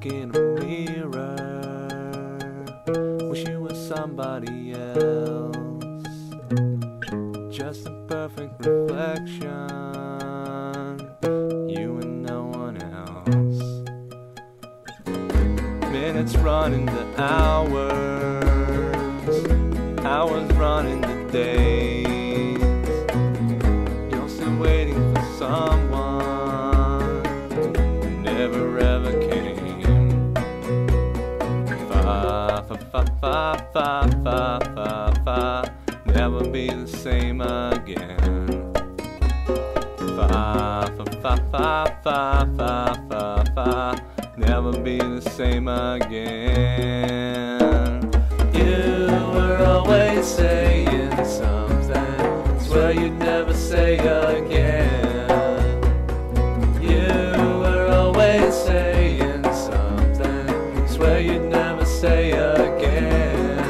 look in a mirror, wish you were somebody else, just a perfect reflection, you and no one else. Minutes run into hours run into days. You're still waiting for someone who never ever came. Fa, never be the same again. Fa, never be the same again. You were always saying something, swear you'd never say again. You were always saying something, swear you'd never say again.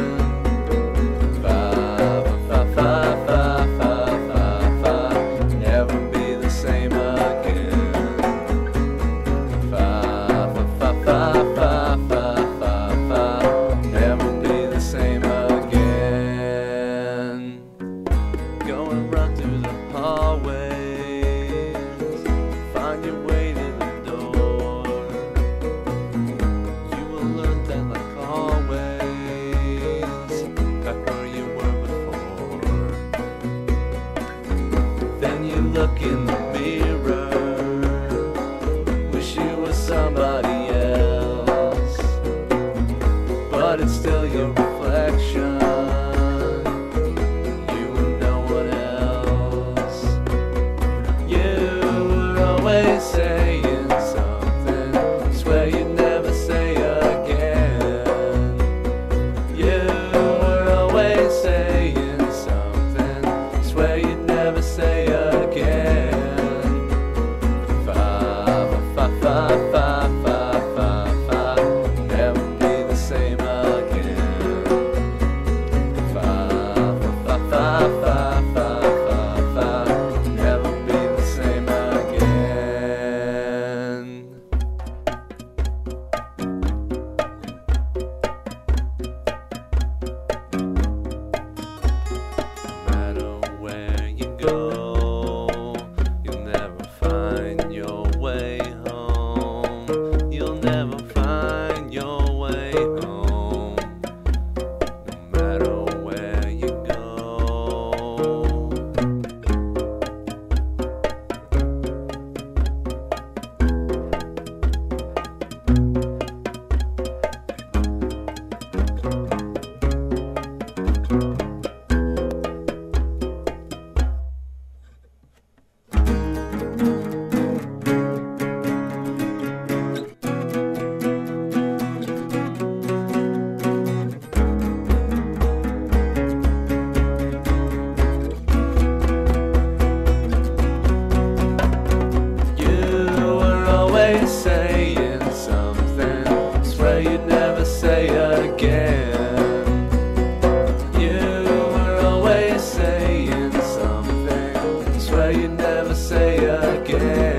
Never be the same again. Never be the same again. Go and run through the hallways, find your way to the door. You will learn that, like always, back where you were before. Then you look in the mirror, wish you were somebody else, but it's still your reflection, you and no one else. You were always saying something, swear you'd never say again. You were always saying something, swear you'd never say again. Never be the same again. Never be the same again. No matter where you go, you'll never find your way home. You'll never find your way home. No matter where you go. Saying something, swear you'd never say again. You were always saying something, swear you'd never say again.